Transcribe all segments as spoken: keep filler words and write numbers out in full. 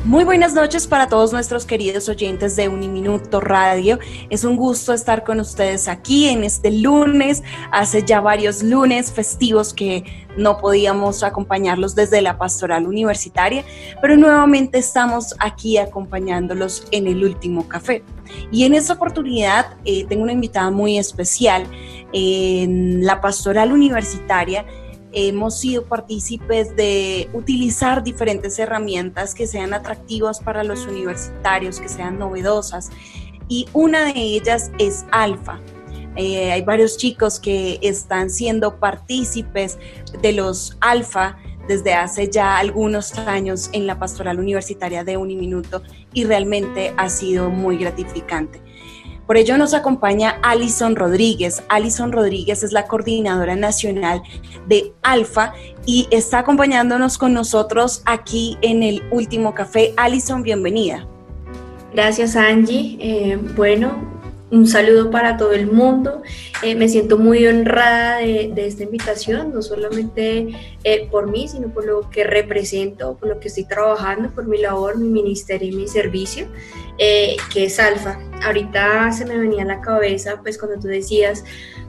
Muy buenas noches para todos nuestros queridos oyentes de Uniminuto Radio. Es un gusto estar con ustedes aquí en este lunes. Hace ya varios lunes festivos que no podíamos acompañarlos desde la Pastoral Universitaria, pero nuevamente estamos aquí acompañándolos en el último café. Y en esta oportunidad eh, tengo una invitada muy especial. En la Pastoral Universitaria hemos sido partícipes de utilizar diferentes herramientas que sean atractivas para los universitarios, que sean novedosas, y una de ellas es Alfa. Eh, hay varios chicos que están siendo partícipes de los Alfa desde hace ya algunos años en la Pastoral Universitaria de Uniminuto y realmente ha sido muy gratificante. Por ello nos acompaña Alison Rodríguez. Alison Rodríguez es la coordinadora nacional de Alfa y está acompañándonos con nosotros aquí en el último café. Alison, bienvenida. Gracias, Angie. Eh, bueno, un saludo para todo el mundo. Eh, me siento muy honrada de, de esta invitación, no solamente eh, por mí, sino por lo que represento, por lo que estoy trabajando, por mi labor, mi ministerio y mi servicio, eh, que es Alfa. Ahorita se me venía a la cabeza, pues cuando tú decías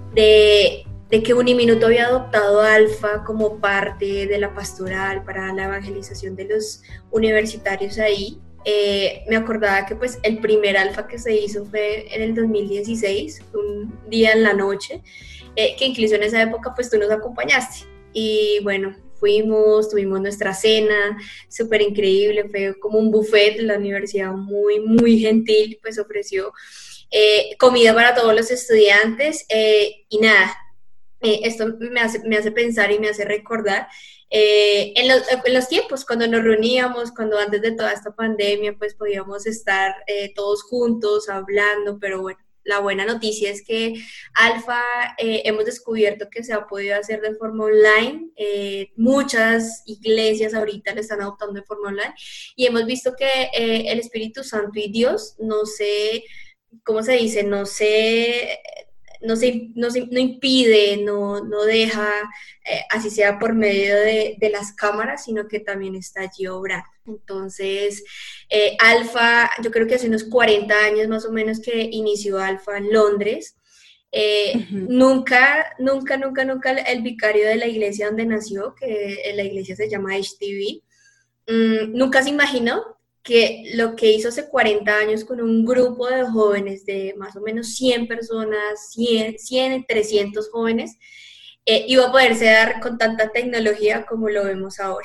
de, de que Uniminuto había adoptado Alfa como parte de la pastoral para la evangelización de los universitarios ahí. Eh, me acordaba que pues el primer Alfa que se hizo fue en el dos mil dieciséis, un día en la noche, eh, que incluso en esa época pues tú nos acompañaste y bueno, fuimos, tuvimos nuestra cena, súper increíble, fue como un buffet, la universidad muy muy gentil, pues ofreció eh, comida para todos los estudiantes eh, y nada, eh, esto me hace, me hace pensar y me hace recordar Eh, en, los, en los tiempos cuando nos reuníamos, cuando antes de toda esta pandemia pues podíamos estar eh, todos juntos hablando, pero bueno, la buena noticia es que Alfa eh, hemos descubierto que se ha podido hacer de forma online, eh, muchas iglesias ahorita lo están adoptando de forma online y hemos visto que eh, el Espíritu Santo y Dios no se, ¿cómo se dice? No se... No, se, no, se, no impide, no, no deja, eh, así sea por medio de, de las cámaras, sino que también está allí obrando. Entonces, eh, Alfa, yo creo que hace unos cuarenta años más o menos que inició Alfa en Londres. Eh, uh-huh. Nunca, nunca, nunca, nunca el vicario de la iglesia donde nació, que la iglesia se llama H T V, um, nunca se imaginó que lo que hizo hace cuarenta años con un grupo de jóvenes de más o menos cien personas, cien, cien trescientos jóvenes, eh, iba a poderse dar con tanta tecnología como lo vemos ahora.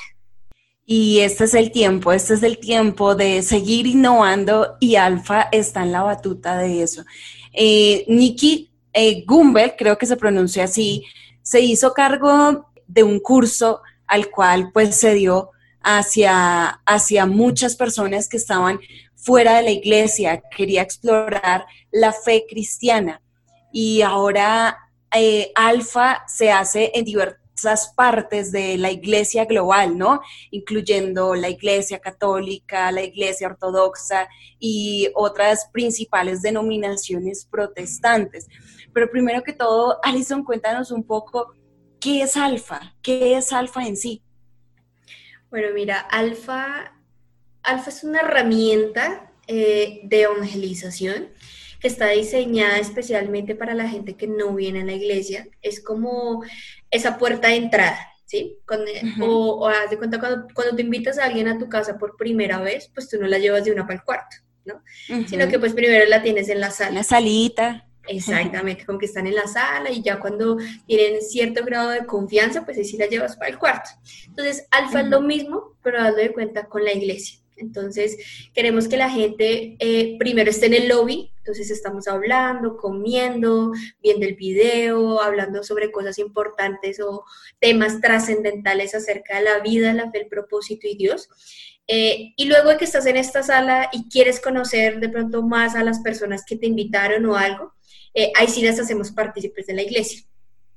Y este es el tiempo, este es el tiempo de seguir innovando y Alfa está en la batuta de eso. Eh, Nikki eh, Gumbel, creo que se pronuncia así, se hizo cargo de un curso al cual pues se dio Hacia, hacia muchas personas que estaban fuera de la iglesia, quería explorar la fe cristiana y ahora eh, Alfa se hace en diversas partes de la iglesia global, ¿no? Incluyendo la iglesia católica, la iglesia ortodoxa y otras principales denominaciones protestantes. Pero primero que todo, Alison, cuéntanos un poco, ¿qué es Alfa? ¿Qué es Alfa en sí? Bueno, mira, Alfa, Alfa es una herramienta eh, de evangelización que está diseñada especialmente para la gente que no viene a la iglesia. Es como esa puerta de entrada, ¿sí? Cuando, uh-huh. O, o haz de cuenta, cuando, cuando te invitas a alguien a tu casa por primera vez, pues tú no la llevas de una para el cuarto, ¿no? Uh-huh. Sino que pues primero la tienes en la sala. La salita. Exactamente, como que están en la sala y ya cuando tienen cierto grado de confianza, pues ahí sí la llevas para el cuarto. Entonces, Alfa uh-huh. es lo mismo, pero hazlo de cuenta con la iglesia. Entonces, queremos que la gente eh, primero esté en el lobby, entonces estamos hablando, comiendo, viendo el video, hablando sobre cosas importantes o temas trascendentales acerca de la vida, la fe, el propósito y Dios. Eh, y luego de que estás en esta sala y quieres conocer de pronto más a las personas que te invitaron o algo, Eh, ahí sí las hacemos partícipes de la iglesia.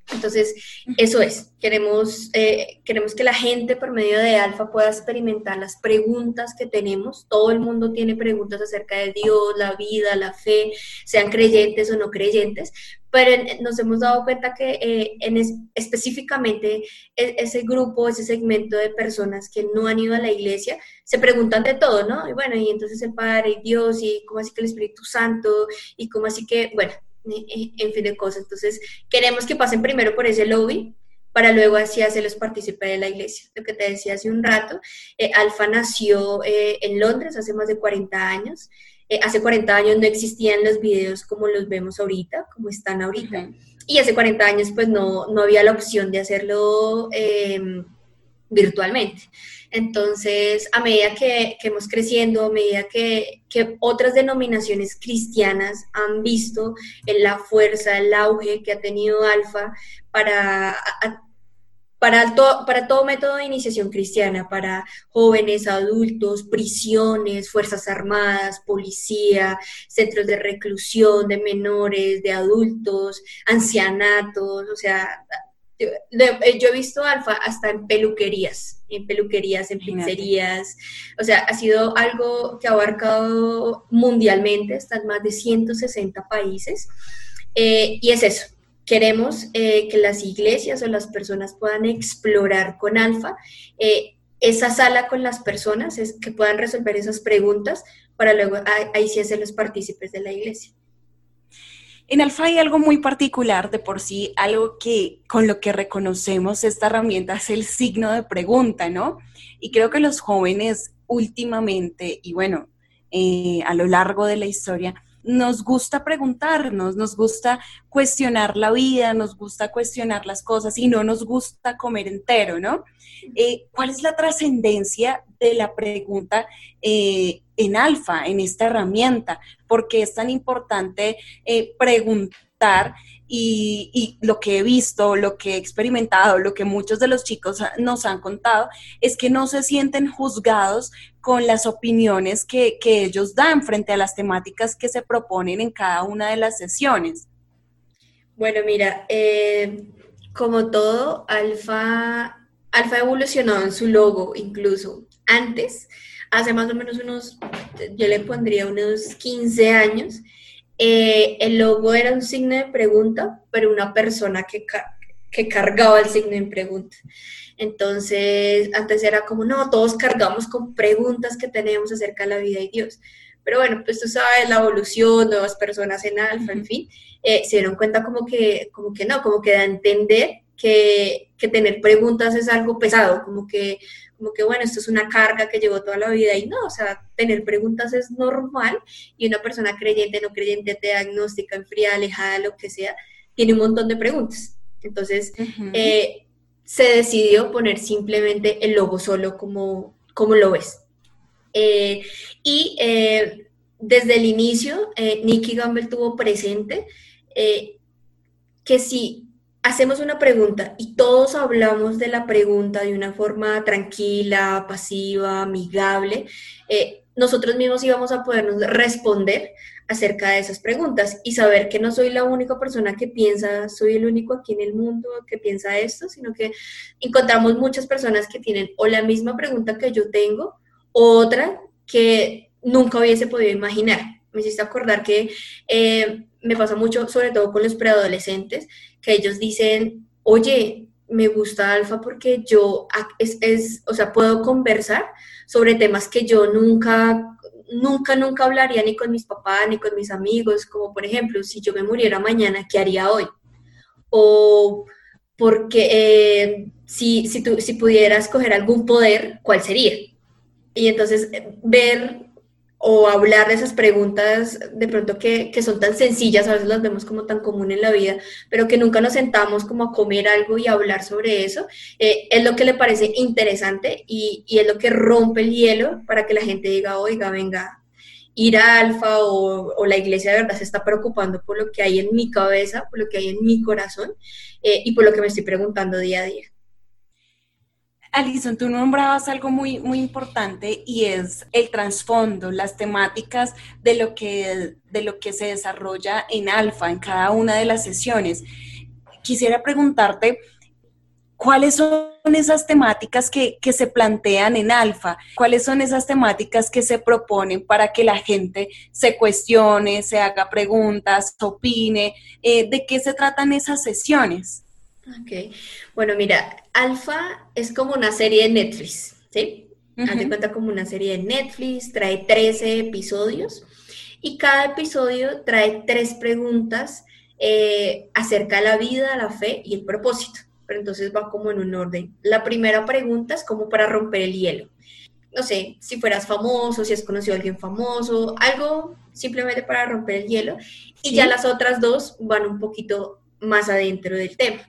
Entonces, eso es, queremos, eh, queremos que la gente por medio de Alfa pueda experimentar las preguntas que tenemos. Todo el mundo tiene preguntas acerca de Dios, la vida, la fe, sean creyentes o no creyentes, pero en, nos hemos dado cuenta que eh, en es, específicamente ese grupo, ese segmento de personas que no han ido a la iglesia, se preguntan de todo, ¿no? Y bueno, y entonces el Padre, y Dios, y cómo así que el Espíritu Santo, y cómo así que, bueno, en fin de cosas. Entonces, queremos que pasen primero por ese lobby para luego así hacerlos partícipe de la iglesia. Lo que te decía hace un rato, eh, Alfa nació eh, en Londres hace más de cuarenta años. Eh, hace cuarenta años no existían los videos como los vemos ahorita, como están ahorita. Uh-huh. Y hace cuarenta años pues no, no había la opción de hacerlo eh, virtualmente. Entonces, a medida que, que hemos creciendo, a medida que, que otras denominaciones cristianas han visto en la fuerza, el auge que ha tenido Alfa para, a, para, to, para todo método de iniciación cristiana, para jóvenes, adultos, prisiones, fuerzas armadas, policía, centros de reclusión de menores, de adultos, ancianatos, o sea... Yo, yo he visto Alfa hasta en peluquerías, en peluquerías, en pizzerías, o sea, ha sido algo que ha abarcado mundialmente, hasta en más de ciento sesenta países, eh, y es eso, queremos eh, que las iglesias o las personas puedan explorar con Alfa eh, esa sala con las personas, es, que puedan resolver esas preguntas para luego ahí, ahí sí hacerlos partícipes de la iglesia. En Alfa hay algo muy particular de por sí, algo que con lo que reconocemos esta herramienta es el signo de pregunta, ¿no? Y creo que los jóvenes últimamente, y bueno, eh, a lo largo de la historia, nos gusta preguntarnos, nos gusta cuestionar la vida, nos gusta cuestionar las cosas y no nos gusta comer entero, ¿no? Eh, ¿Cuál es la trascendencia de la pregunta eh, en Alfa, en esta herramienta? ¿Por qué es tan importante eh, preguntar? Y, y lo que he visto, lo que he experimentado, lo que muchos de los chicos nos han contado, es que no se sienten juzgados con las opiniones que, que ellos dan frente a las temáticas que se proponen en cada una de las sesiones. Bueno, mira, eh, como todo, Alfa, Alfa ha evolucionado en su logo incluso. Antes, hace más o menos unos, yo le pondría unos quince años, Eh, el logo era un signo de pregunta, pero una persona que, que cargaba el signo de pregunta. Entonces, antes era como, no, todos cargamos con preguntas que tenemos acerca de la vida y Dios. Pero bueno, pues tú sabes, la evolución, nuevas personas en Alfa, en fin, eh, se dieron cuenta como que, como que no, como que da a entender que, que tener preguntas es algo pesado, como que como que bueno, esto es una carga que llevó toda la vida y no, o sea, tener preguntas es normal y una persona creyente, no creyente, atea, agnóstica, enfriada, alejada, lo que sea, tiene un montón de preguntas. Entonces, uh-huh. eh, se decidió poner simplemente el logo solo como, como lo ves. Eh, y eh, desde el inicio, eh, Nicky Gamble tuvo presente eh, que si hacemos una pregunta y todos hablamos de la pregunta de una forma tranquila, pasiva, amigable, eh, nosotros mismos íbamos a podernos responder acerca de esas preguntas y saber que no soy la única persona que piensa, soy el único aquí en el mundo que piensa esto, sino que encontramos muchas personas que tienen o la misma pregunta que yo tengo, o otra que nunca hubiese podido imaginar. Me hiciste acordar que eh, me pasa mucho, sobre todo con los preadolescentes, que ellos dicen, oye, me gusta Alfa porque yo, es, es, o sea, puedo conversar sobre temas que yo nunca, nunca, nunca hablaría ni con mis papás, ni con mis amigos, como por ejemplo, si yo me muriera mañana, ¿qué haría hoy? O porque eh, si, si, tú, si pudieras coger algún poder, ¿cuál sería? Y entonces ver o hablar de esas preguntas de pronto que, que son tan sencillas, a veces las vemos como tan común en la vida, pero que nunca nos sentamos como a comer algo y a hablar sobre eso, eh, es lo que le parece interesante y, y es lo que rompe el hielo para que la gente diga, oiga, venga, ir a Alfa o, o la iglesia de verdad se está preocupando por lo que hay en mi cabeza, por lo que hay en mi corazón eh, y por lo que me estoy preguntando día a día. Alison, tú nombrabas algo muy, muy importante y es el trasfondo, las temáticas de lo que, de lo que se desarrolla en Alfa, en cada una de las sesiones. quisiera preguntarte, ¿cuáles son esas temáticas que, que se plantean en Alfa? ¿Cuáles son esas temáticas que se proponen para que la gente se cuestione, se haga preguntas, opine? Eh, ¿de qué se tratan esas sesiones? Ok, bueno, mira, Alfa es como una serie de Netflix, ¿sí? Uh-huh. Haz de cuenta como una serie de Netflix, trae trece episodios y cada episodio trae tres preguntas eh, acerca de la vida, la fe y el propósito. Pero entonces va como en un orden. La primera pregunta es como para romper el hielo. No sé, si fueras famoso, si has conocido a alguien famoso, algo simplemente para romper el hielo. Y ¿sí? Ya las otras dos van un poquito más adentro del tema.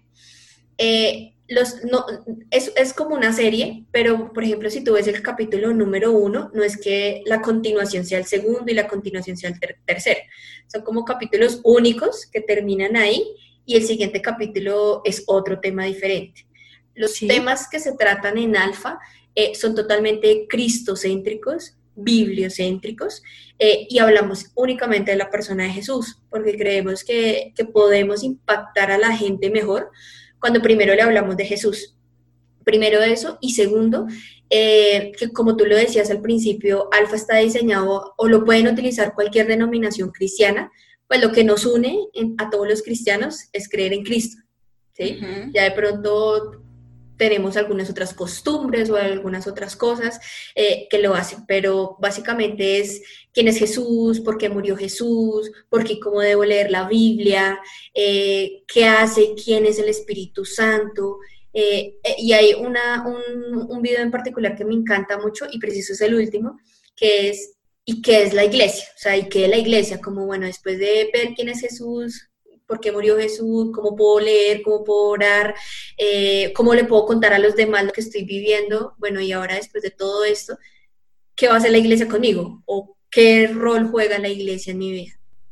Eh, los, no, es, es como una serie, pero por ejemplo, si tú ves el capítulo número uno, no es que la continuación sea el segundo y la continuación sea el ter- tercero. Son como capítulos únicos que terminan ahí. Y el siguiente capítulo es otro tema diferente. Los sí. temas que se tratan en Alfa eh, son totalmente cristocéntricos, bibliocéntricos, eh, y hablamos únicamente de la persona de Jesús, porque creemos que, que podemos impactar a la gente mejor cuando primero le hablamos de Jesús. Primero eso, y segundo, eh, que como tú lo decías al principio, Alfa está diseñado, o lo pueden utilizar cualquier denominación cristiana, pues lo que nos une en, a todos los cristianos es creer en Cristo, ¿sí? Uh-huh. Ya de pronto tenemos algunas otras costumbres o algunas otras cosas eh, que lo hacen, pero básicamente es quién es Jesús, por qué murió Jesús, por qué cómo debo leer la Biblia, eh, qué hace, quién es el Espíritu Santo. Eh, y hay una, un, un video en particular que me encanta mucho y preciso es el último, que es ¿y qué es la iglesia? O sea, ¿y qué es la iglesia? Como, bueno, después de ver quién es Jesús, por qué murió Jesús, cómo puedo leer, cómo puedo orar, eh, cómo le puedo contar a los demás lo que estoy viviendo. Bueno, y ahora después de todo esto, ¿qué va a hacer la iglesia conmigo? ¿O qué rol juega la iglesia en mi vida?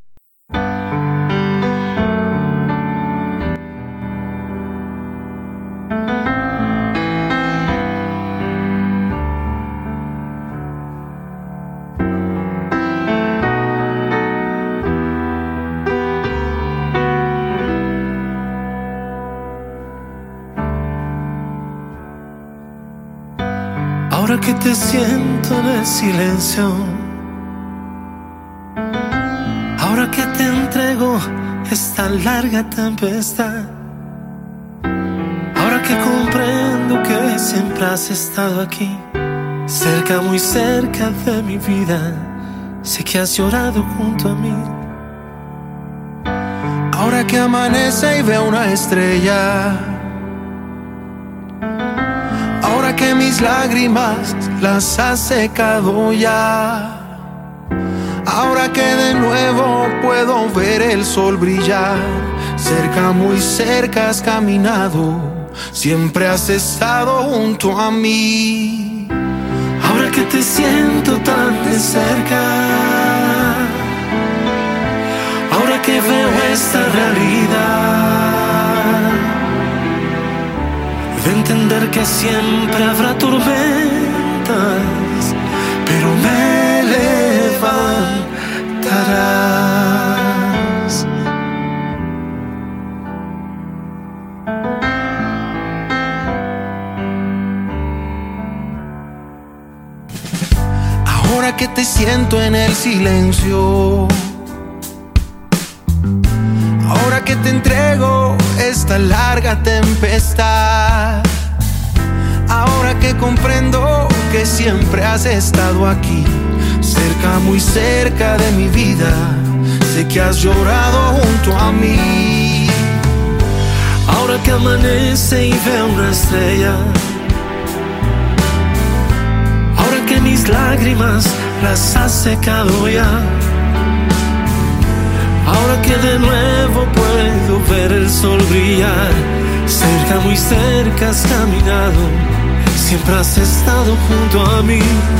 Ahora que te siento en el silencio, ahora que te entrego esta larga tempestad, ahora que comprendo que siempre has estado aquí, cerca, muy cerca de mi vida, sé que has llorado junto a mí. Ahora que amanece y veo una estrella, ahora que mis lágrimas las has secado ya, ahora que de nuevo puedo ver el sol brillar, cerca, muy cerca has caminado, siempre has estado junto a mí. Ahora que te siento tan de cerca, ahora que veo esta realidad, de entender que siempre habrá tormentas, pero me levantarás. Ahora que te siento en el silencio, ahora que te entrego esta larga tempestad, ahora que comprendo que siempre has estado aquí, cerca, muy cerca de mi vida, sé que has llorado junto a mí. Ahora que amanece y veo una estrella, ahora que mis lágrimas las has secado ya, ahora que de nuevo puedo ver el sol brillar, cerca, muy cerca has caminado, siempre has estado junto a mí.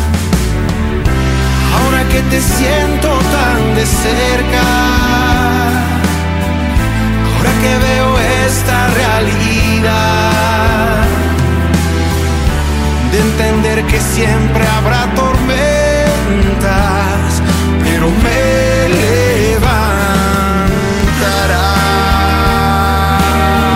Ahora que te siento tan de cerca, ahora que veo esta realidad, de entender que siempre habrá tormentas, pero me levantarás.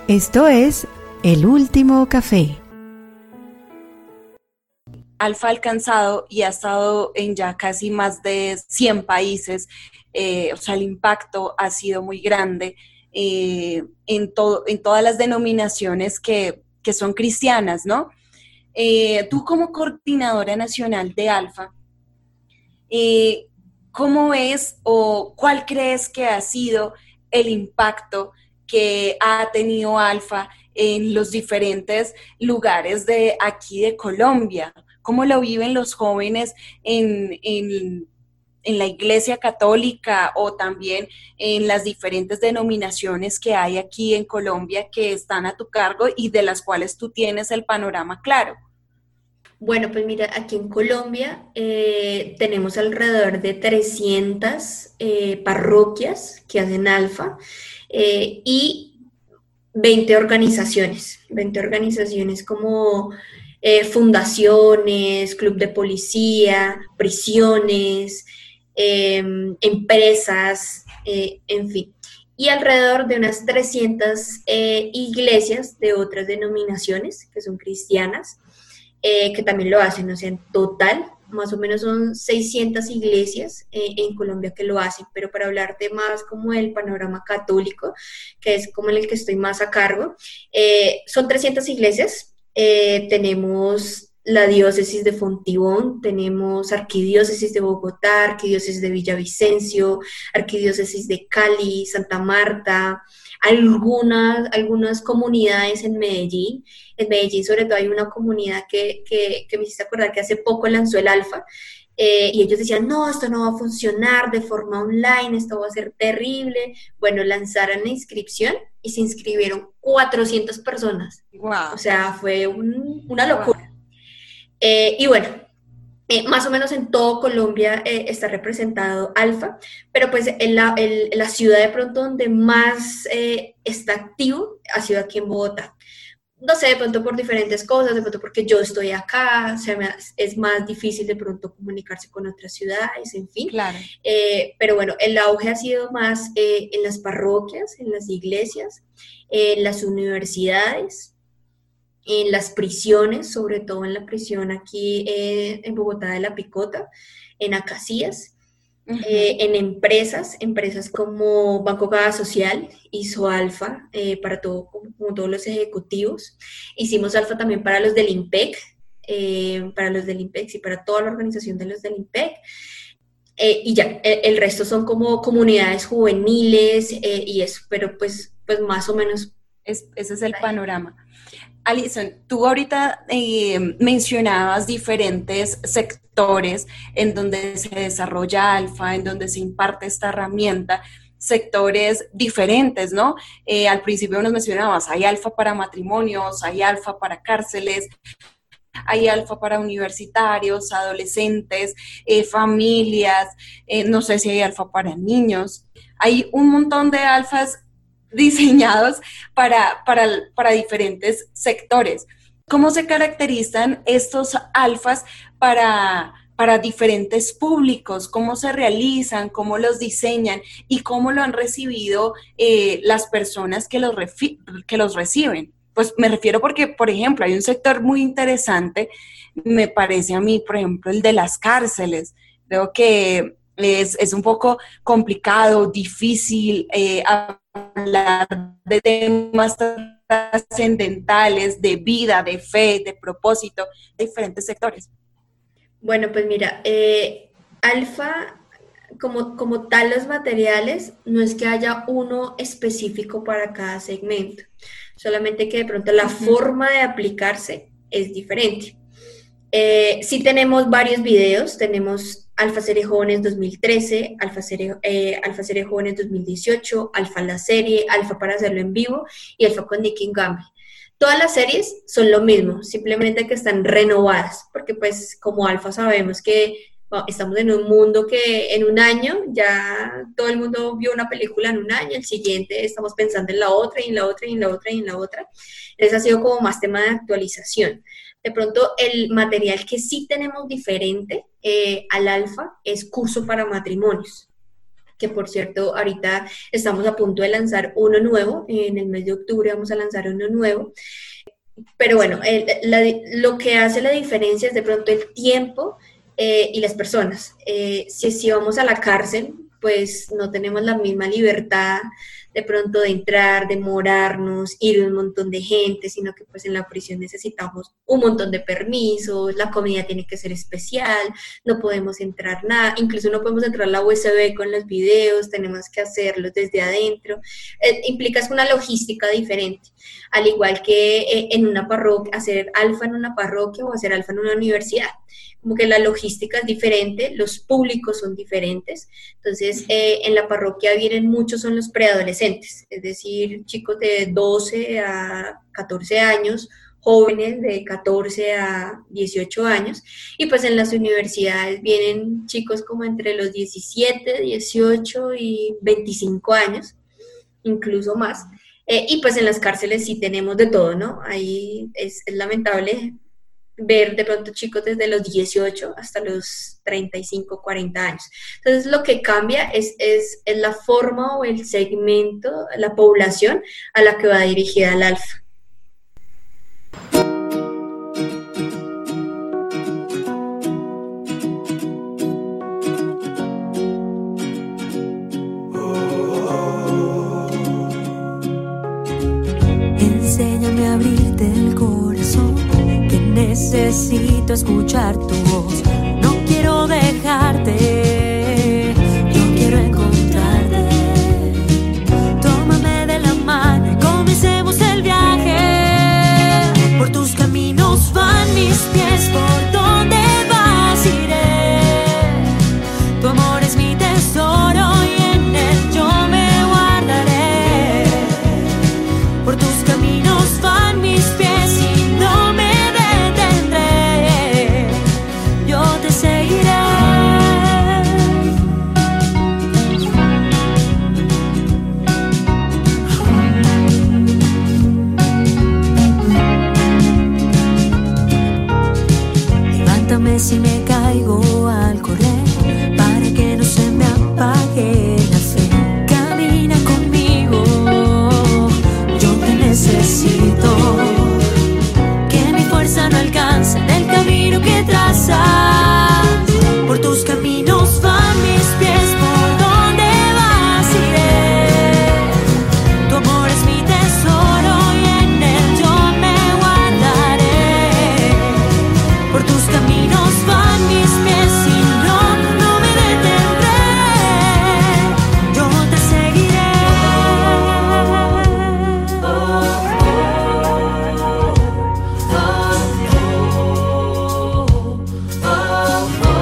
Esto es El Último Café. Alfa ha alcanzado y ha estado en ya casi más de cien países, eh, o sea, el impacto ha sido muy grande eh, en, to- en todas las denominaciones que, que son cristianas, ¿no? Eh, tú como coordinadora nacional de Alfa, eh, ¿cómo ves o cuál crees que ha sido el impacto que ha tenido Alfa en los diferentes lugares de aquí de Colombia? ¿Cómo lo viven los jóvenes en, en, en la Iglesia Católica o también en las diferentes denominaciones que hay aquí en Colombia que están a tu cargo y de las cuales tú tienes el panorama claro? Bueno, pues mira, aquí en Colombia eh, tenemos alrededor de trescientas eh, parroquias que hacen Alfa eh, y veinte organizaciones, veinte organizaciones como eh, fundaciones, club de policía, prisiones, eh, empresas, eh, en fin. Y alrededor de unas trescientas eh, iglesias de otras denominaciones que son cristianas, eh, que también lo hacen, o sea, en total, más o menos son seiscientas iglesias eh, en Colombia que lo hacen, pero para hablarte más como del panorama católico, que es como en el que estoy más a cargo, eh, son trescientas iglesias, eh, tenemos la diócesis de Fontibón, tenemos arquidiócesis de Bogotá, arquidiócesis de Villavicencio, arquidiócesis de Cali, Santa Marta, algunas, algunas comunidades en Medellín. En Medellín sobre todo hay una comunidad que, que, que me hiciste acordar que hace poco lanzó el Alfa, eh, y ellos decían, no, esto no va a funcionar de forma online, esto va a ser terrible. Bueno, lanzaron la inscripción y se inscribieron cuatrocientas personas. Wow. O sea, fue un, una locura. Wow. Eh, y bueno, Eh, más o menos en todo Colombia eh, está representado Alfa, pero pues en la, en la ciudad de pronto donde más eh, está activo ha sido aquí en Bogotá. No sé, de pronto por diferentes cosas, de pronto porque yo estoy acá, o sea, me, es más difícil de pronto comunicarse con otras ciudades, en fin. Claro. Eh, pero bueno, el auge ha sido más eh, en las parroquias, en las iglesias, en las universidades, en las prisiones, sobre todo en la prisión aquí eh, en Bogotá de La Picota, en Acacías, uh-huh. eh, en empresas, empresas como Banco Caja Social, hizo Alfa eh, para todo, como, como todos los ejecutivos. Hicimos Alfa también para los del IMPEC, eh, para los del IMPEC, sí, para toda la organización de los del IMPEC. Eh, y ya, el, el resto son como comunidades juveniles eh, y eso, pero pues, pues más o menos. Es, ese es el panorama. Alison, tú ahorita eh, mencionabas diferentes sectores en donde se desarrolla Alfa, en donde se imparte esta herramienta, sectores diferentes, ¿no? Eh, al principio nos mencionabas, hay Alfa para matrimonios, hay Alfa para cárceles, hay Alfa para universitarios, adolescentes, eh, familias, eh, no sé si hay Alfa para niños, hay un montón de Alfas diseñados para, para, para diferentes sectores. ¿Cómo se caracterizan estos alfas para, para diferentes públicos? ¿Cómo se realizan? ¿Cómo los diseñan? ¿Y cómo lo han recibido eh, las personas que los, refi- que los reciben? Pues me refiero porque, por ejemplo, hay un sector muy interesante, me parece a mí, por ejemplo, el de las cárceles. Creo que es, es un poco complicado, difícil, eh, hablar de temas trascendentales, de vida, de fe, de propósito, de diferentes sectores. Bueno, pues mira, eh, Alfa, como, como tal los materiales, no es que haya uno específico para cada segmento, solamente que de pronto la uh-huh. forma de aplicarse es diferente. Eh, sí tenemos varios videos, tenemos Alfa Serie Jóvenes dos mil trece, Alfa Serie, eh, Alfa Serie Jóvenes dos mil dieciocho, Alfa la serie, Alfa para hacerlo en vivo y Alfa con Nicky Gamble. Todas las series son lo mismo, simplemente que están renovadas, porque pues como Alfa sabemos que bueno, estamos en un mundo que en un año ya todo el mundo vio una película en un año, el siguiente estamos pensando en la otra y en la otra y en la otra y en la otra. Entonces ha sido como más tema de actualización. De pronto el material que sí tenemos diferente eh, al Alfa es curso para matrimonios. que por cierto ahorita estamos a punto de lanzar uno nuevo, en el mes de octubre vamos a lanzar uno nuevo. Pero bueno, el, la, lo que hace la diferencia es de pronto el tiempo eh, y las personas. Eh, si, si vamos a la cárcel, pues no tenemos la misma libertad de pronto de entrar, demorarnos, ir un montón de gente, sino que pues en la prisión necesitamos un montón de permisos, la comida tiene que ser especial, no podemos entrar nada, incluso no podemos entrar a la U S B con los videos, tenemos que hacerlos desde adentro, eh, implica una logística diferente, al igual que eh, en una parroquia, hacer alfa en una parroquia o hacer alfa en una universidad. Como que la logística es diferente, los públicos son diferentes, entonces eh, en la parroquia vienen muchos, son los preadolescentes, es decir, chicos de doce a catorce años, jóvenes de catorce a dieciocho años, y pues en las universidades vienen chicos como entre los diecisiete, dieciocho y veinticinco años, incluso más, eh, y pues en las cárceles sí tenemos de todo, ¿no? Ahí es, es lamentable ver de pronto chicos desde los dieciocho hasta los treinta y cinco, cuarenta años. Entonces lo que cambia es, es, es la forma o el segmento, la población a la que va dirigida el alfa. Enséñame a abrirte el corazón, necesito escuchar tu voz, no quiero dejarte, yo quiero encontrarte. Tómame de la mano y comencemos el viaje. Por tus caminos van mis pies, por donde vas iré. Tu amor es mi tesoro y en él yo me guardaré. Por tus caminos van mis pies y no me si me caigo al correr, para que no se me apague la fe. Camina conmigo, yo te necesito. Que mi fuerza no alcanza en el camino que trazas. Por tus caminos van mis pies, por donde vas iré. Tu amor es mi tesoro y en él yo me guardaré. Por tus caminos van mis pies y no, no me detendré, yo te seguiré. Oh, oh, oh, oh, oh, oh.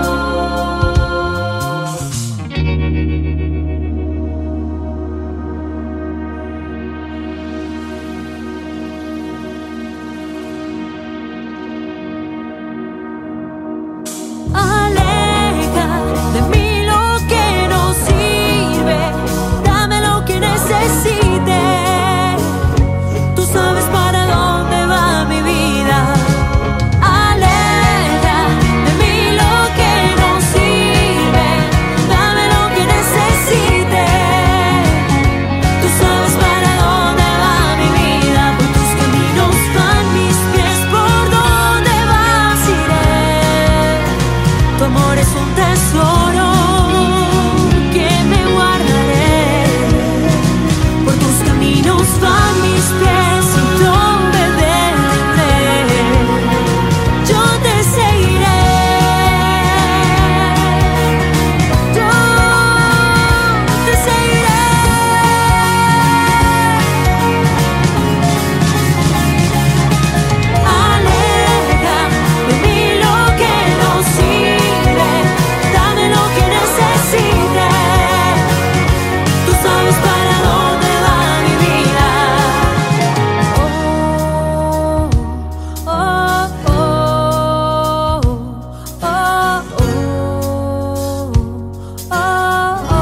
Aleja de mí lo que no sirve, dame lo que necesite. Tú sabes para dónde va mi vida. Aleja de mí lo que no sirve, dame lo que necesite. Tú sabes para dónde va mi vida. Por tus caminos van mis pies, por donde vas iré. Tu amor es un tesoro que me guardaré. Por tus caminos van mis pies y no me detendré, yo te seguiré, yo te seguiré. Aleja de mí lo que no sirve, dame lo que necesite. Tú sabes para dónde va mi vida. Oh, oh, oh, oh, oh, oh, oh.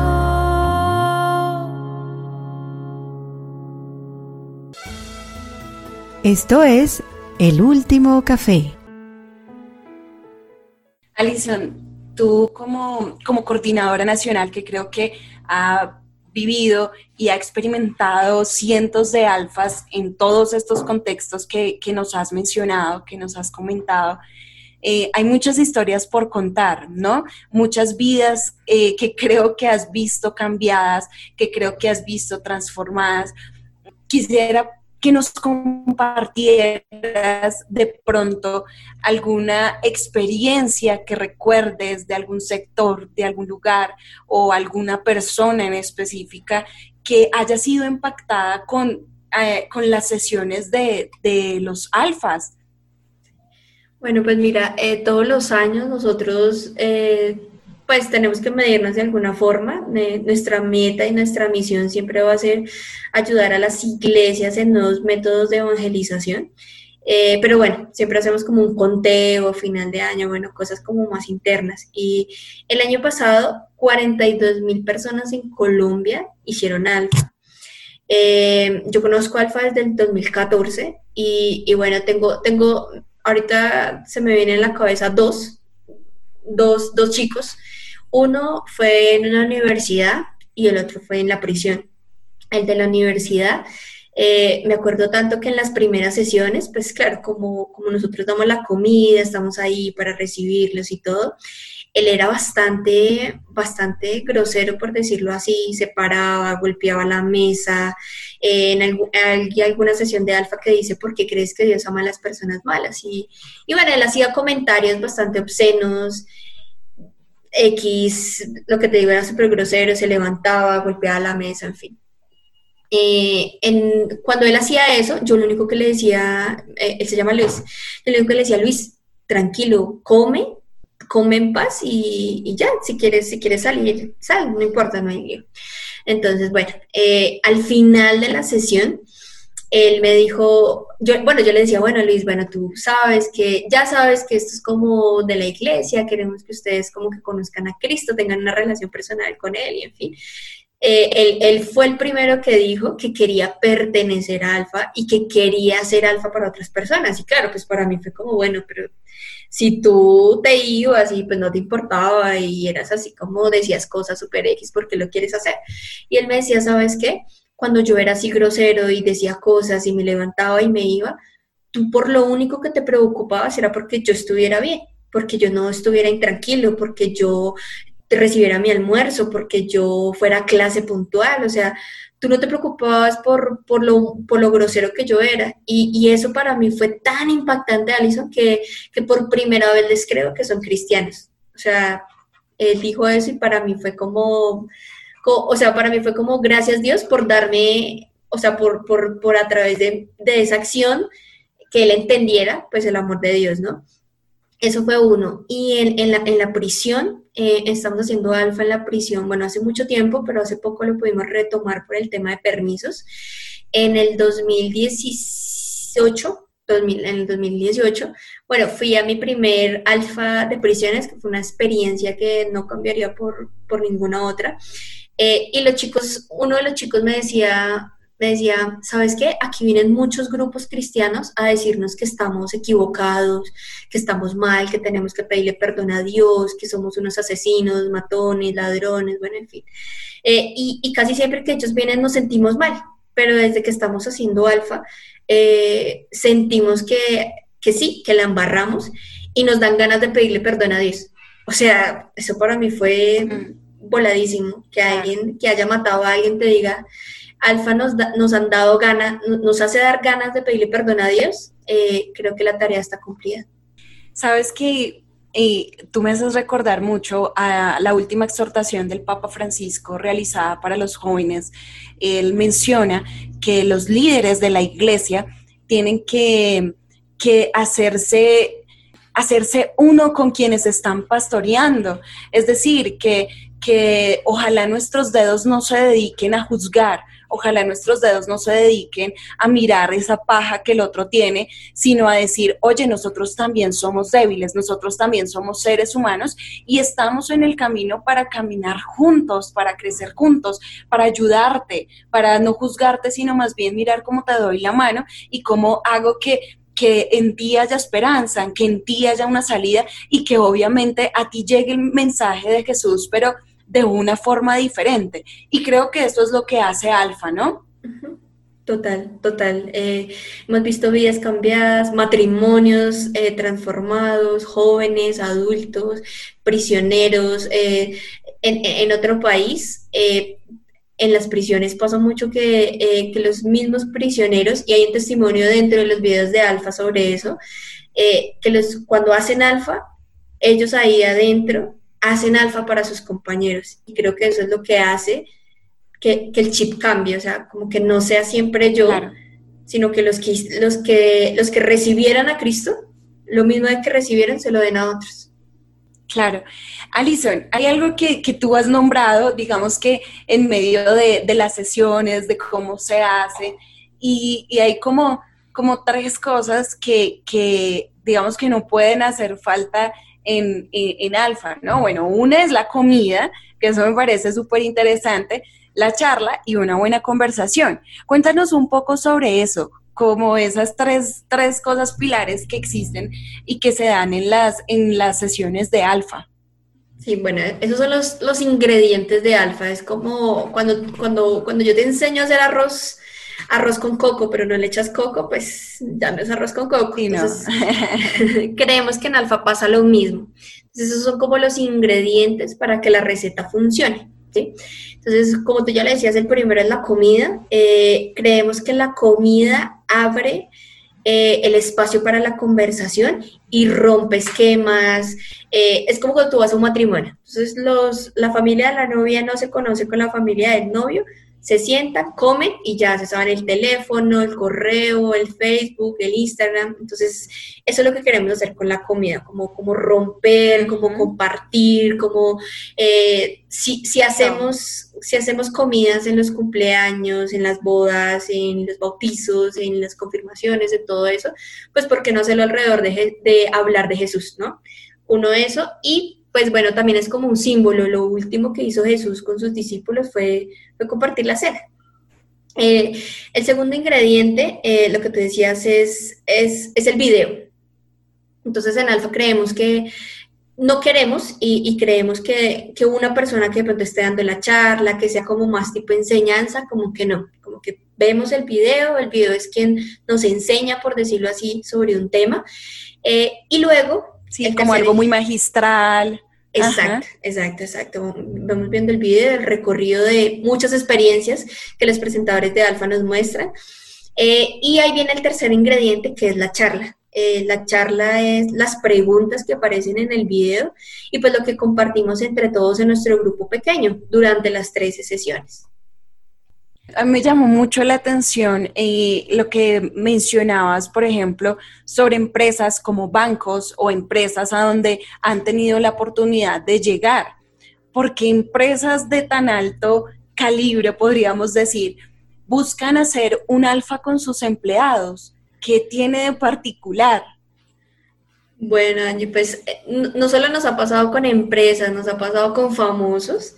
Esto es El Último Café. Alison, tú como, como coordinadora nacional, que creo que ha vivido y ha experimentado cientos de alfas en todos estos contextos que, que nos has mencionado, que nos has comentado, eh, hay muchas historias por contar, ¿no? Muchas vidas eh, que creo que has visto cambiadas, que creo que has visto transformadas. Quisiera que nos compartieras de pronto alguna experiencia que recuerdes de algún sector, de algún lugar o alguna persona en específica que haya sido impactada con, eh, con las sesiones de, de los alfas. Bueno, pues mira, eh, todos los años nosotros eh, pues tenemos que medirnos de alguna forma. Eh, nuestra meta y nuestra misión siempre va a ser ayudar a las iglesias en nuevos métodos de evangelización. Eh, pero bueno, siempre hacemos como un conteo, final de año, bueno, cosas como más internas. Y el año pasado, cuarenta y dos mil personas en Colombia hicieron alfa. Eh, yo conozco alfa desde el dos mil catorce y, y bueno, tengo, tengo, ahorita se me vienen a la cabeza dos, dos, dos chicos. Uno fue en una universidad y el otro fue en la prisión. El de la universidad, eh, me acuerdo tanto que en las primeras sesiones, pues claro, como, como nosotros damos la comida, estamos ahí para recibirlos y todo, él era bastante, bastante grosero, por decirlo así, se paraba, golpeaba la mesa. Eh, en algu- hay alguna sesión de alfa que dice, ¿por qué crees que Dios ama a las personas malas? Y, y bueno, él hacía comentarios bastante obscenos, X, lo que te digo, era súper grosero, se levantaba, golpeaba la mesa, en fin. Eh, en, cuando él hacía eso, yo lo único que le decía, eh, él se llama Luis, yo lo único que le decía, Luis, tranquilo, come, come en paz y, y ya, si quieres, si quieres salir, sal, no importa, no hay lío. Entonces, bueno, eh, al final de la sesión, él me dijo, yo, bueno, yo le decía, bueno, Luis, bueno, tú sabes que, ya sabes que esto es como de la iglesia, queremos que ustedes como que conozcan a Cristo, tengan una relación personal con Él y en fin. Eh, él, él fue el primero que dijo que quería pertenecer a Alfa y que quería ser Alfa para otras personas. Y claro, pues para mí fue como, bueno, pero si tú te ibas y pues no te importaba y eras así como decías cosas súper X, ¿por qué lo quieres hacer? Y él me decía, ¿sabes qué? Cuando yo era así grosero y decía cosas y me levantaba y me iba, tú por lo único que te preocupabas era porque yo estuviera bien, porque yo no estuviera intranquilo, porque yo recibiera mi almuerzo, porque yo fuera a clase puntual, o sea, tú no te preocupabas por, por, lo, por lo grosero que yo era, y, y eso para mí fue tan impactante, Alison, que, que por primera vez les creo que son cristianos. O sea, él dijo eso y para mí fue como, como o sea, para mí fue como gracias Dios por darme, o sea, por, por, por a través de, de esa acción que él entendiera, pues el amor de Dios, ¿no? Eso fue uno. Y en, en, la, en la prisión, eh, estamos haciendo alfa en la prisión, bueno, hace mucho tiempo, pero hace poco lo pudimos retomar por el tema de permisos. En el dos mil dieciocho, dos mil, en el dos mil dieciocho, bueno, fui a mi primer alfa de prisiones, que fue una experiencia que no cambiaría por, por ninguna otra. Eh, y los chicos, uno de los chicos me decía... me decía, ¿sabes qué? Aquí vienen muchos grupos cristianos a decirnos que estamos equivocados, que estamos mal, que tenemos que pedirle perdón a Dios, que somos unos asesinos, matones, ladrones, bueno, en fin. Eh, y, y casi siempre que ellos vienen nos sentimos mal, pero desde que estamos haciendo alfa, eh, sentimos que, que sí, que la embarramos y nos dan ganas de pedirle perdón a Dios. O sea, eso para mí fue voladísimo, que alguien que haya matado a alguien te diga... Alfa nos, da, nos han dado ganas, nos hace dar ganas de pedirle perdón a Dios, eh, creo que la tarea está cumplida. Sabes que eh, tú me haces recordar mucho a la última exhortación del Papa Francisco realizada para los jóvenes. Él menciona que los líderes de la iglesia tienen que, que hacerse, hacerse uno con quienes están pastoreando, es decir, que, que ojalá nuestros dedos no se dediquen a juzgar, ojalá nuestros dedos no se dediquen a mirar esa paja que el otro tiene, sino a decir, oye, nosotros también somos débiles, nosotros también somos seres humanos y estamos en el camino para caminar juntos, para crecer juntos, para ayudarte, para no juzgarte, sino más bien mirar cómo te doy la mano y cómo hago que que en ti haya esperanza, que en ti haya una salida y que obviamente a ti llegue el mensaje de Jesús, pero de una forma diferente. Y creo que eso es lo que hace Alfa, ¿no? Total, total. Eh, hemos visto vidas cambiadas, matrimonios eh, transformados, jóvenes, adultos, prisioneros. Eh, en, en otro país, eh, en las prisiones pasa mucho que, eh, que los mismos prisioneros, y hay un testimonio dentro de los videos de Alfa sobre eso, eh, que los, cuando hacen Alfa, ellos ahí adentro hacen Alfa para sus compañeros. Y creo que eso es lo que hace Que, que el chip cambie, o sea, como que no sea siempre yo, claro, sino que los que, los que los que recibieran a Cristo, lo mismo de que recibieran, se lo den a otros. Claro. Alison, hay algo que, que tú has nombrado, digamos que en medio de, de las sesiones, de cómo se hace, y, y hay como, como tres cosas que, que, digamos que no pueden hacer falta en, en, en Alfa, ¿no? Bueno, una es la comida, que eso me parece súper interesante, la charla y una buena conversación. Cuéntanos un poco sobre eso, como esas tres, tres cosas pilares que existen y que se dan en las, en las sesiones de Alfa. Sí, bueno, esos son los, los ingredientes de Alfa. Es como cuando, cuando, cuando yo te enseño a hacer arroz, arroz con coco, pero no le echas coco, pues ya no es arroz con coco. Sí, Entonces, no. Creemos que en Alfa pasa lo mismo. Entonces, esos son como los ingredientes para que la receta funcione, ¿sí? Entonces, como tú ya le decías, el primero es la comida. Eh, creemos que la comida abre eh, el espacio para la conversación y rompe esquemas. Eh, es como cuando tú vas a un matrimonio. Entonces, los, la familia de la novia no se conoce con la familia del novio, se sientan, comen y ya se saben el teléfono, el correo, el Facebook, el Instagram. Entonces, eso es lo que queremos hacer con la comida, como, como romper, como compartir, como eh, si, si, hacemos, si hacemos comidas en los cumpleaños, en las bodas, en los bautizos, en las confirmaciones, en todo eso, pues ¿por qué no hacerlo alrededor de, de hablar de Jesús, ¿no? Uno, eso, y pues bueno, también es como un símbolo. Lo último que hizo Jesús con sus discípulos fue, fue compartir la cena. Eh, el segundo ingrediente, eh, lo que tú decías, es, es, es el video. Entonces en Alfa creemos que no queremos y, y creemos que, que una persona que de pronto esté dando la charla, que sea como más tipo enseñanza, como que no, como que vemos el video, el video es quien nos enseña, por decirlo así, sobre un tema. Eh, y luego... Sí, como algo muy magistral. Exacto, Ajá. exacto, exacto. Vamos viendo el video, el recorrido de muchas experiencias que los presentadores de Alfa nos muestran. Eh, y ahí viene el tercer ingrediente, que es la charla. Eh, la charla es las preguntas que aparecen en el video y pues lo que compartimos entre todos en nuestro grupo pequeño durante las trece sesiones. A mí me llamó mucho la atención eh, lo que mencionabas, por ejemplo, sobre empresas como bancos o empresas a donde han tenido la oportunidad de llegar, porque empresas de tan alto calibre, podríamos decir, buscan hacer un Alfa con sus empleados. ¿Qué tiene de particular? Bueno, Angie, pues no, no solo nos ha pasado con empresas, nos ha pasado con famosos,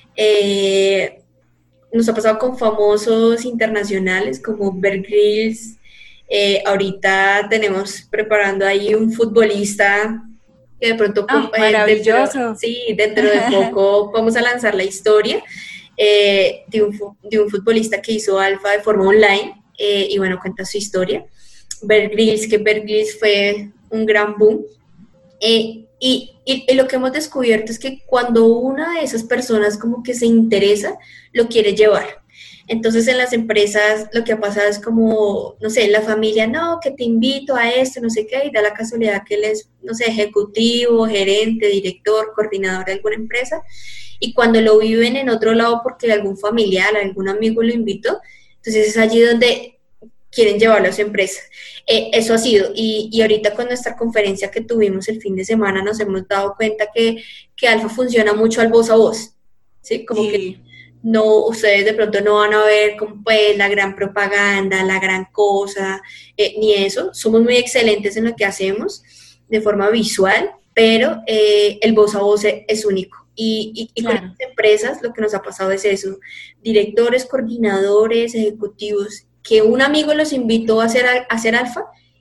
eh, nos ha pasado con famosos internacionales como Bear Grylls. Eh, ahorita tenemos preparando ahí un futbolista que de pronto... Oh, eh, maravilloso. Dentro, sí, dentro de poco vamos a lanzar la historia eh, de, un, de un futbolista que hizo Alfa de forma online eh, y bueno, cuenta su historia. Bear Grylls, que Bear Grylls fue un gran boom. Eh, y, y, y lo que hemos descubierto es que cuando una de esas personas como que se interesa, lo quiere llevar. Entonces en las empresas lo que ha pasado es como, no sé, la familia, no, que te invito a esto, no sé qué, y da la casualidad que él es, no sé, ejecutivo, gerente, director, coordinador de alguna empresa, y cuando lo viven en otro lado porque algún familiar, algún amigo lo invitó, entonces es allí donde quieren llevarlo a su empresa. Eh, eso ha sido, y, y ahorita con nuestra conferencia que tuvimos el fin de semana nos hemos dado cuenta que, que Alfa funciona mucho al voz a voz, ¿sí? Como sí. que no, ustedes de pronto no van a ver como pues la gran propaganda, la gran cosa, eh, ni eso. Somos muy excelentes en lo que hacemos de forma visual, pero eh, el voz a voz es, es único. Y, y, y claro. Con las empresas lo que nos ha pasado es eso, directores, coordinadores, ejecutivos, que un amigo los invitó a hacer, a hacer Alfa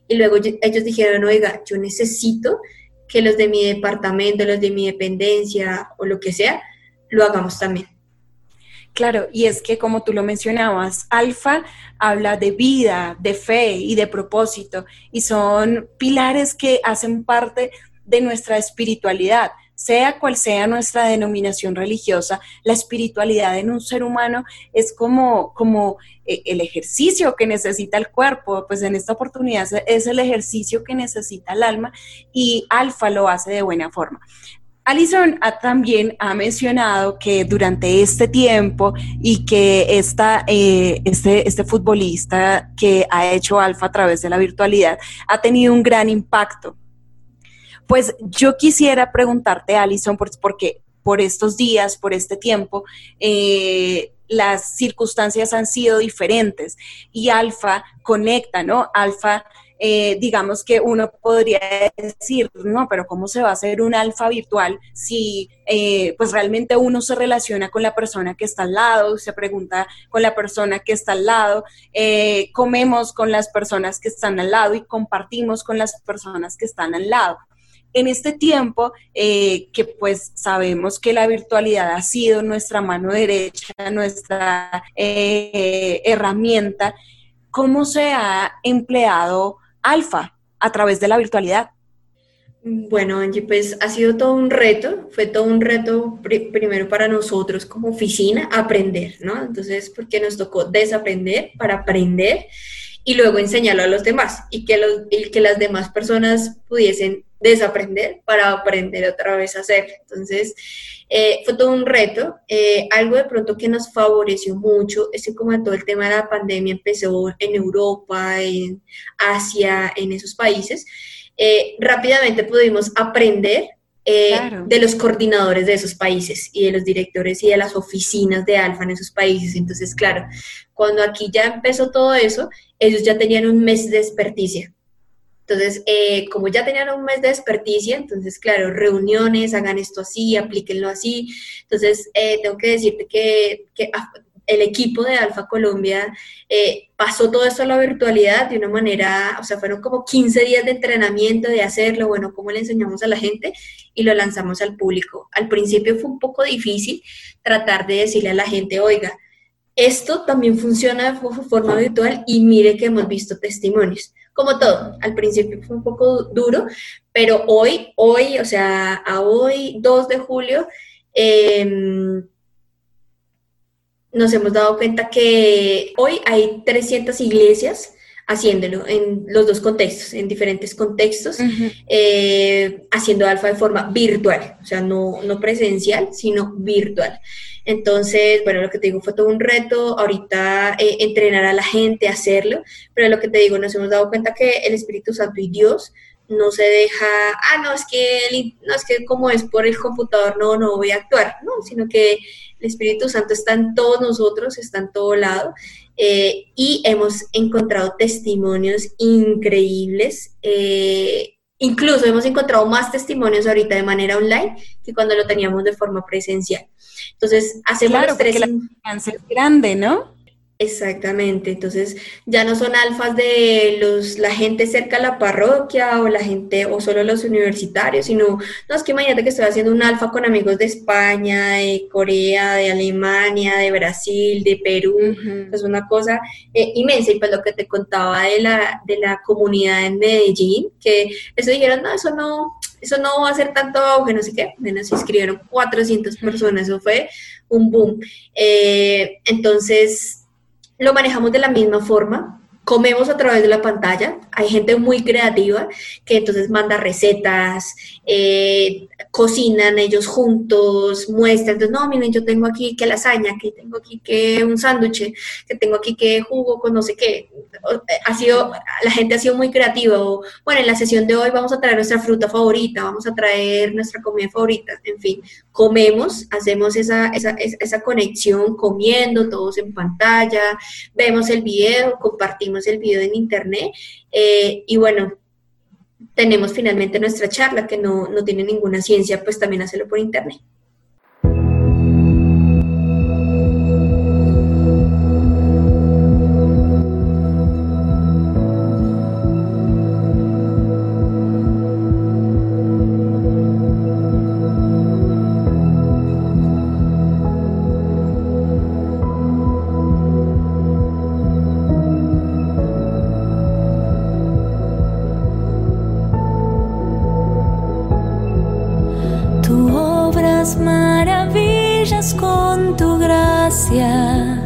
y luego ellos dijeron, oiga, yo necesito que los de mi departamento, los de mi dependencia o lo que sea, lo hagamos también. Claro, y es que como tú lo mencionabas, Alfa habla de vida, de fe y de propósito, y son pilares que hacen parte de nuestra espiritualidad. Sea cual sea nuestra denominación religiosa, la espiritualidad en un ser humano es como, como el ejercicio que necesita el cuerpo, pues en esta oportunidad es el ejercicio que necesita el alma, y Alfa lo hace de buena forma. Alison ha, también ha mencionado que durante este tiempo y que esta, eh, este, este futbolista que ha hecho Alfa a través de la virtualidad ha tenido un gran impacto. Pues yo quisiera preguntarte, Alison, porque por estos días, por este tiempo, eh, las circunstancias han sido diferentes y Alfa conecta, ¿no? Alfa, eh, digamos que uno podría decir, no, pero ¿cómo se va a hacer un Alfa virtual si eh, pues realmente uno se relaciona con la persona que está al lado, se pregunta con la persona que está al lado, eh, comemos con las personas que están al lado y compartimos con las personas que están al lado? En este tiempo, eh, que pues sabemos que la virtualidad ha sido nuestra mano derecha, nuestra eh, herramienta, ¿cómo se ha empleado Alfa a través de la virtualidad? Bueno, Angie, pues ha sido todo un reto, fue todo un reto pr- primero para nosotros como oficina, aprender, ¿no? Entonces, porque nos tocó desaprender para aprender y luego enseñarlo a los demás y que, los, y que las demás personas pudiesen desaprender para aprender otra vez a hacer. Entonces, eh, fue todo un reto. Eh, algo de pronto que nos favoreció mucho es que como todo el tema de la pandemia empezó en Europa, en Asia, en esos países, eh, rápidamente pudimos aprender eh, claro. de los coordinadores de esos países y de los directores y de las oficinas de Alfa en esos países. Entonces, claro, cuando aquí ya empezó todo eso, ellos ya tenían un mes de experticia. Entonces, eh, como ya tenían un mes de experticia, entonces, claro, reuniones, hagan esto así, aplíquenlo así. Entonces, eh, tengo que decirte que, que el equipo de Alfa Colombia eh, pasó todo esto a la virtualidad de una manera, o sea, fueron como quince días de entrenamiento de hacerlo, bueno, cómo le enseñamos a la gente y lo lanzamos al público. Al principio fue un poco difícil tratar de decirle a la gente, oiga, esto también funciona de forma virtual y mire que hemos visto testimonios. Como todo, al principio fue un poco duro, pero hoy, hoy, o sea, a hoy, dos de julio, eh, nos hemos dado cuenta que hoy hay trescientas iglesias haciéndolo en los dos contextos, en diferentes contextos, uh-huh. eh, haciendo Alfa de forma virtual, o sea, no, no presencial, sino virtual. Entonces, bueno, lo que te digo fue todo un reto, ahorita eh, entrenar a la gente a hacerlo, pero lo que te digo, nos hemos dado cuenta que el Espíritu Santo y Dios no se deja, ah, no, es que, el, no, es que como es por el computador, no, no voy a actuar, no, sino que el Espíritu Santo está en todos nosotros, está en todo lado, eh, y hemos encontrado testimonios increíbles, eh, incluso hemos encontrado más testimonios ahorita de manera online que cuando lo teníamos de forma presencial. Entonces, hacemos claro, los tres... Claro, porque la alcance es grande, ¿no? Exactamente, entonces ya no son alfas de los la gente cerca a la parroquia o la gente o solo los universitarios, sino, no, es que imagínate que estoy haciendo un alfa con amigos de España, de Corea, de Alemania, de Brasil, de Perú, uh-huh. Es una cosa eh, inmensa. Y pues lo que te contaba de la, de la comunidad en Medellín, que eso dijeron, no, eso no, eso no va a ser tanto auge, no sé qué, bueno, se inscribieron cuatrocientas personas, eso fue un boom. Eh, entonces... Lo manejamos de la misma forma, comemos a través de la pantalla, hay gente muy creativa que entonces manda recetas, eh, cocinan ellos juntos, muestran, entonces no, miren, yo tengo aquí que lasaña, que tengo aquí que un sándwich, que tengo aquí que jugo con no sé qué, ha sido, la gente ha sido muy creativa, o, bueno, en la sesión de hoy vamos a traer nuestra fruta favorita, vamos a traer nuestra comida favorita, en fin, comemos, hacemos esa, esa, esa conexión comiendo, todos en pantalla, vemos el video, compartimos el video en internet, eh, y bueno, tenemos finalmente nuestra charla que no, no tiene ninguna ciencia, pues también hacerlo por internet. obras maravillas con tu gracia.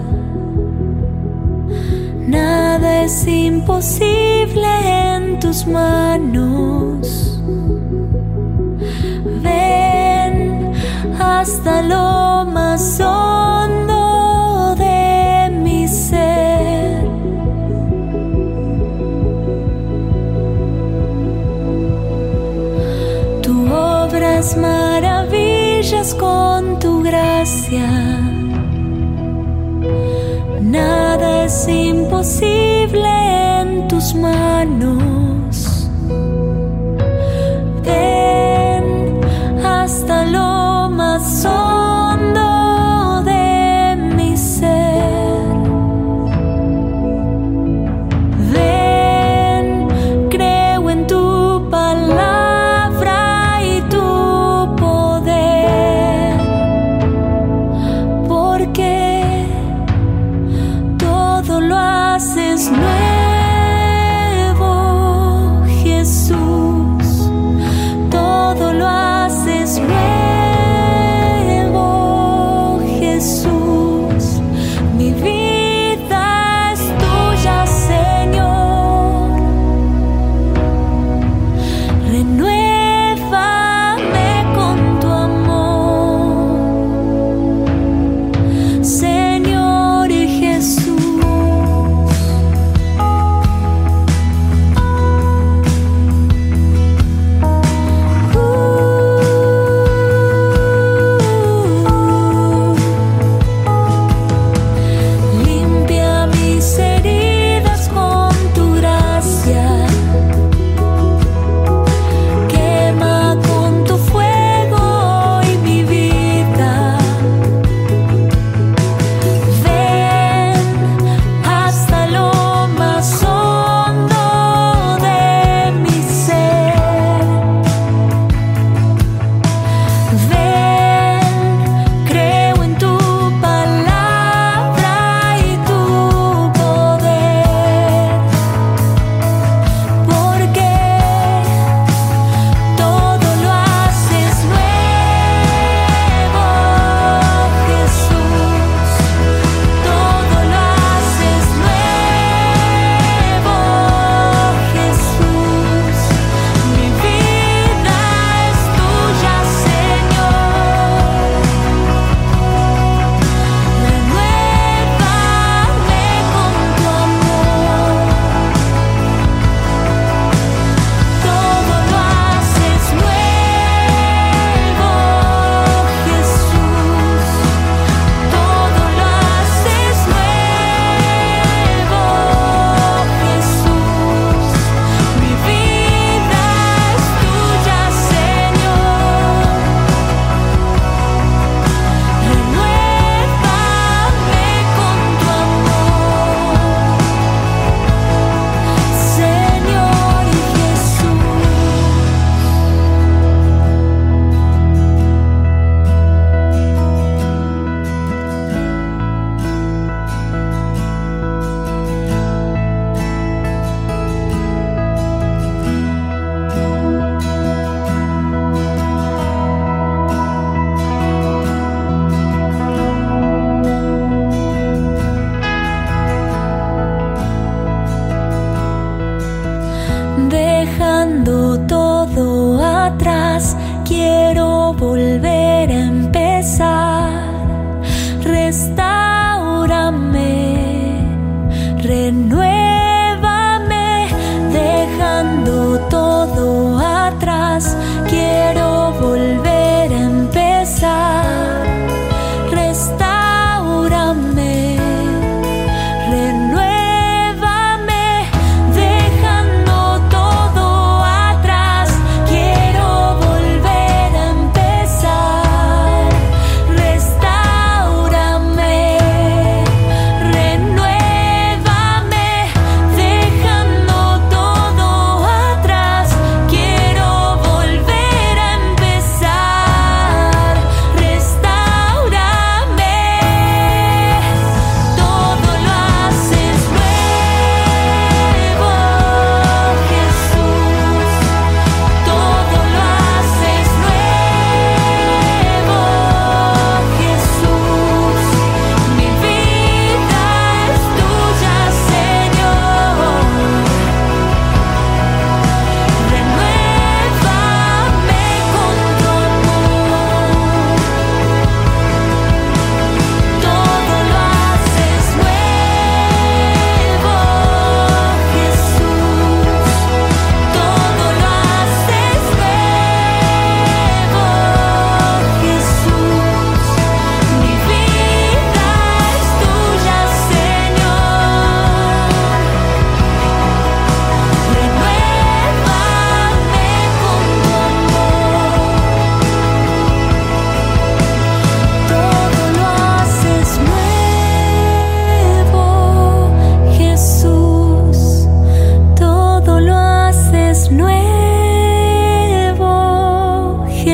Nada es imposible en tus manos. Ven hasta lo más hondo de mi ser. Tú obras maravillas con tu gracia. Nada es imposible en tus manos. Ven hasta lo más hondo de mi ser. Ven, creo en tu palabra y tu poder, porque todo lo haces nuevo.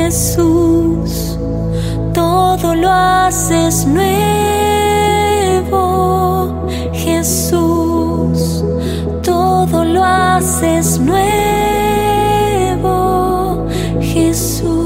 Jesús, todo lo haces nuevo. Jesús, todo lo haces nuevo. Jesús.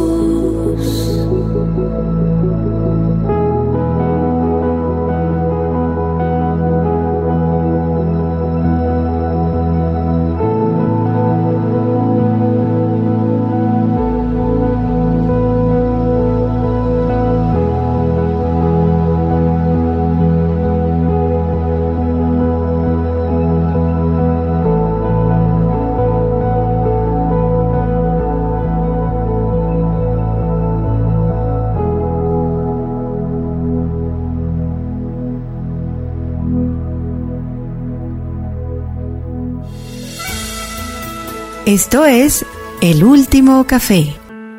Esto es El Último Café.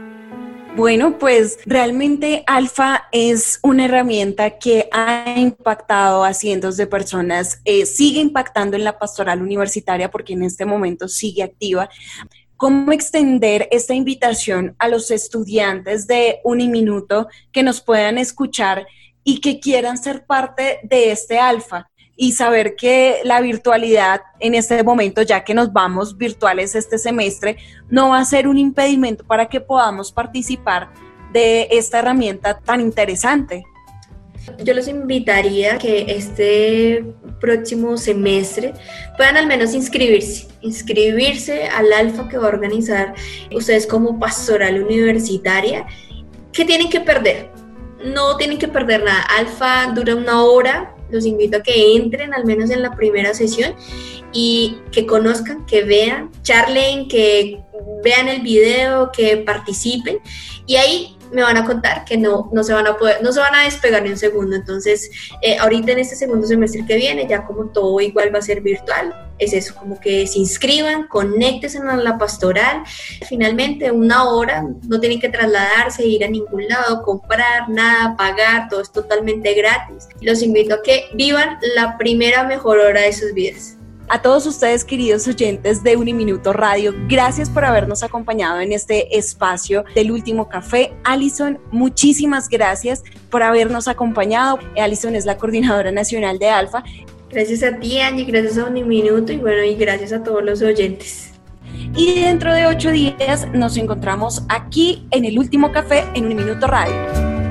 Bueno, pues realmente Alfa es una herramienta que ha impactado a cientos de personas, eh, sigue impactando en la pastoral universitaria porque en este momento sigue activa. ¿Cómo extender esta invitación a los estudiantes de Uniminuto que nos puedan escuchar y que quieran ser parte de este Alfa? Y saber que la virtualidad en este momento, ya que nos vamos virtuales este semestre, no va a ser un impedimento para que podamos participar de esta herramienta tan interesante. Yo los invitaría a que este próximo semestre puedan al menos inscribirse, inscribirse al Alfa que va a organizar ustedes como pastoral universitaria. ¿Qué tienen que perder? No tienen que perder nada. Alfa dura una hora. Los invito a que entren al menos en la primera sesión y que conozcan, que vean, charlen, que vean el video, que participen y ahí me van a contar que no, no se van a poder, no se van a despegar ni un segundo. Entonces, eh, ahorita en este segundo semestre que viene, ya como todo igual va a ser virtual, es eso, como que se inscriban, conéctense a la pastoral. Finalmente, una hora, no tienen que trasladarse, ir a ningún lado, comprar nada, pagar, todo es totalmente gratis. Los invito a que vivan la primera mejor hora de sus vidas. A todos ustedes, queridos oyentes de Uniminuto Radio, gracias por habernos acompañado en este espacio del Último Café. Alison, muchísimas gracias por habernos acompañado. Alison es la coordinadora nacional de Alfa. Gracias a ti, Angie, gracias a Uniminuto y bueno, y gracias a todos los oyentes. Y dentro de ocho días nos encontramos aquí en el Último Café en Uniminuto Radio.